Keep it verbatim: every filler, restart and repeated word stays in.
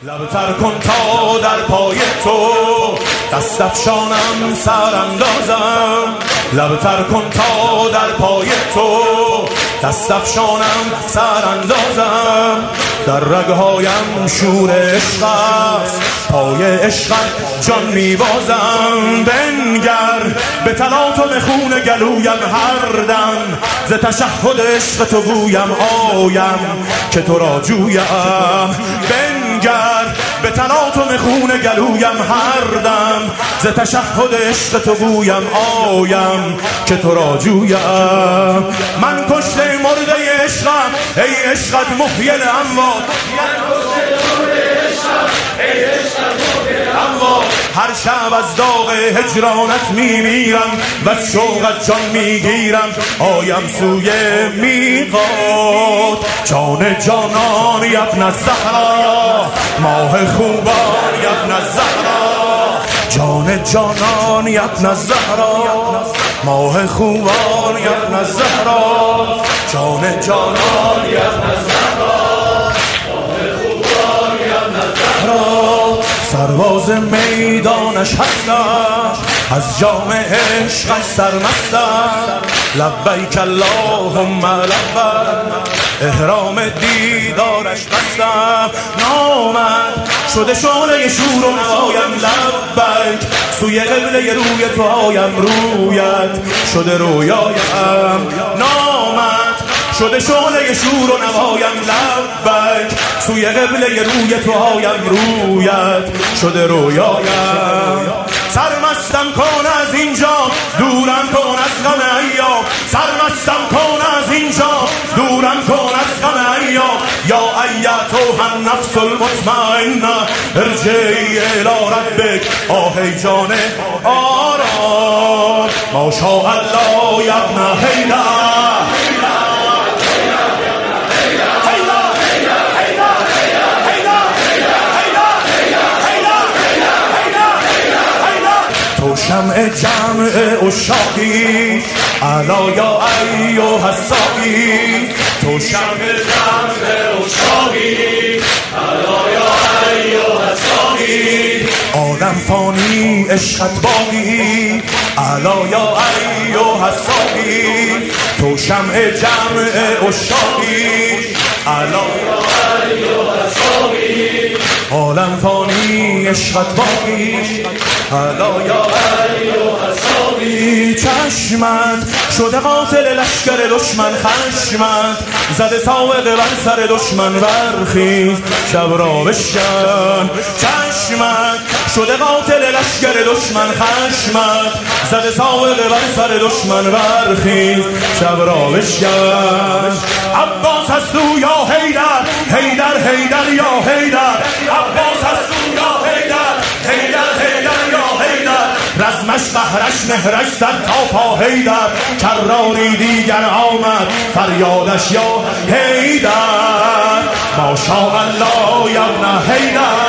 لب تر کن تا در پای تو دست افشانم سراندازم. لب تر کن تا در پای تو دست افشانم سراندازم. در رگهایم شور عشق است، پای عشقت جان میبازم. بنگر به تلاطم خون گلویم هر دم، ز تشهد عشق تو گویم آیم که تو را جویم. بنگر به تلاطم خون گلویم هر دم، ز تشهد عشق تو گویم آیم که تو را جویم. من کشته مرده عشقم ای عشقت محیی الاموات. هر شب از داغ هجرانت میمیرم و از شوقت جان میگیرم. آیم سوی میقات جان جانان یبن الزهرا، ماه خوبان یبن الزهرا. جان جانان یبن الزهرا، ماه خوبان یبن الزهرا. جان جانان یبن الزهرا، سرباز میدانش هستم، از جام عشقش سرمستم. لبیک اللهم لبیک، احرام دیدارش بستم. نامد شده شعله شور و نوایم لبیک، سوی قبله روی تو آیم رویت شده رویایم. نامد شده شعله شور و نوایم لبیک، سوی قبله روی تو آیم رویت شده رویایم. سرمستم کن از اینجا دورم کن از غم ایام. سرمستم کن از اینجا دورم کن از غم ایام. یا ایتها النفس المطمئنه ارجعی الی ربک. آهی جان آرام ما شاء الله یبن حیدر. تو شمع جمع عشاقی الا یا ایها الساقی. تو شمع جمع عشاقی الا یا ایها الساقی. آدم فانی عشقت باقی الا یا ایها الساقی. تو شمع جمع عشاقی الا یا ایها الساقی. عالم فانی عشقت باقی الا یا ایها الساقی. چشمت شده قاتل لشکر دشمن، خشمت زده ساوقه بر سر دشمن. برخیز شب را بشکن. چشمت شده قاتل لشکر دشمن، خشمت زده ساوقه بر سر دشمن. برخیز شب را بشکن. عباس هست تو یا حیدر، حیدر حیدر یا حیدر. عباس هست تو یا حیدر، حیدر حیدر یا حیدر. رزمش قهرش مهرش زد تا پا حیدر. کراری دیگر آمد فریادش یا حیدر. ما شاء الله یبن حیدر.